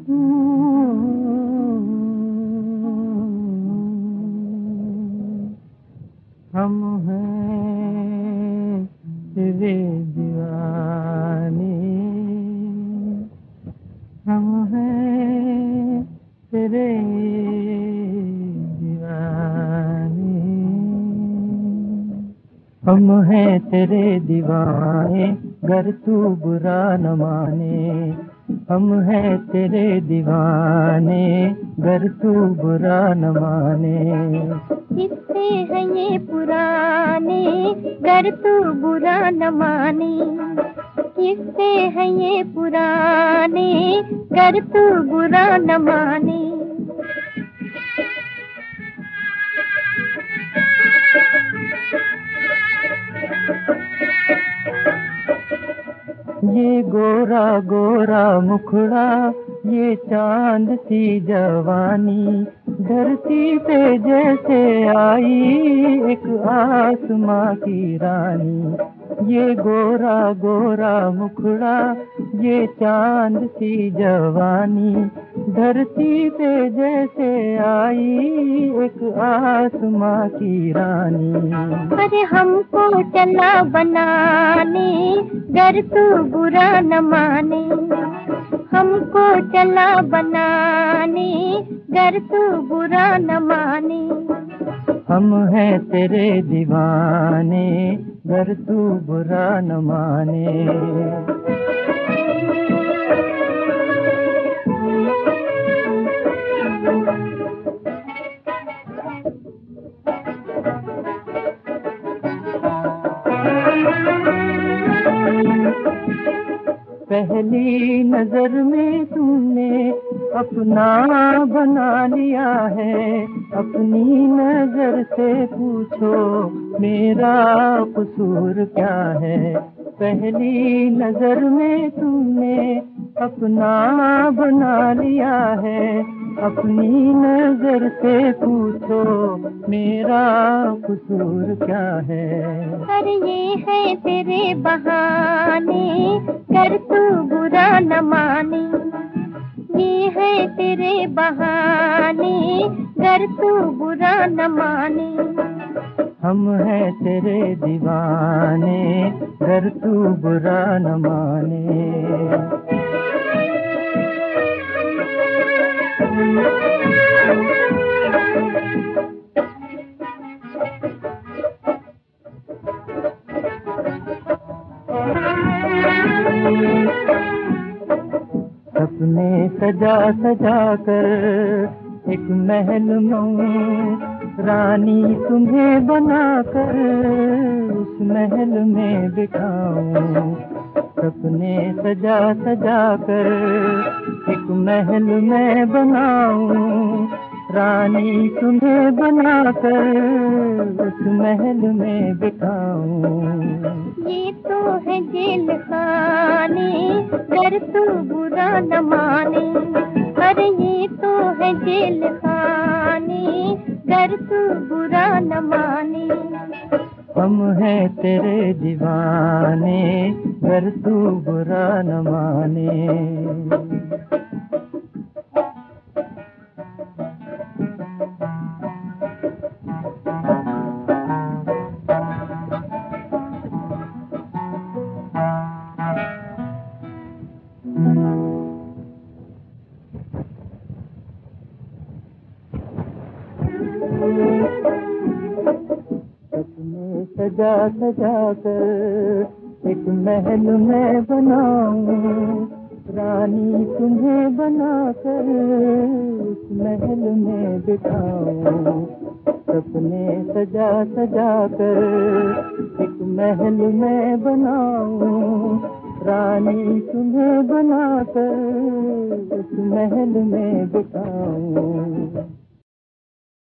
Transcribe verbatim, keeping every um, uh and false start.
हम हैं तेरे दीवाने, हम हैं तेरे दीवाने, हम हैं तेरे दीवाने, गर तू बुरा न माने। हम हैं तेरे दीवाने, गर तू बुरा न माने। किस्से हैं ये पुराने, गर तू बुरा न माने। किस्से हैं ये पुराने, गर तू बुरा न माने। ये गोरा गोरा मुखड़ा, ये चांद सी जवानी, धरती पे जैसे आई एक आसमां की रानी। ये गोरा गोरा मुखड़ा, ये चांद सी जवानी, धरती पे जैसे आई एक आसमां की रानी। अरे हमको चला बनाने, गर तू बुरा न माने। हमको चला बनाने, गर तू बुरा न माने। हम हैं तेरे दीवाने, गर तू बुरा न माने। पहली नजर में तुमने अपना बना लिया है, अपनी नजर से पूछो मेरा कसूर क्या है। पहली नजर में तुमने अपना बना लिया है, अपनी नजर से पूछो मेरा कसूर क्या है। अरे ये है तेरे बहाने, गर तू बुरा न माने। ये है तेरे बहाने, गर तू बुरा न माने। हम हैं तेरे दीवाने, गर तू बुरा न माने। सपने सजा सजा कर एक महल में रानी तुम्हें बनाकर उस महल में बिठाऊं। सपने सजा सजा कर एक महल में बनाऊं, रानी तुम्हें बनाकर उस महल में बिठाऊं। ये तो है जेल खाने, गर तू बुरा न माने। अरे ये तो है जेल खाने, गर तू बुरा न माने। हम हैं तेरे दीवाने, गर तू बुरा न माने। सपने सजा सजा कर एक महल में बनाऊं, रानी तुम्हें बनाकर उस महल में बिठाऊं। सपने सजा सजा कर एक महल में बनाऊं, रानी तुम्हें बनाकर उस महल में बिठाऊं।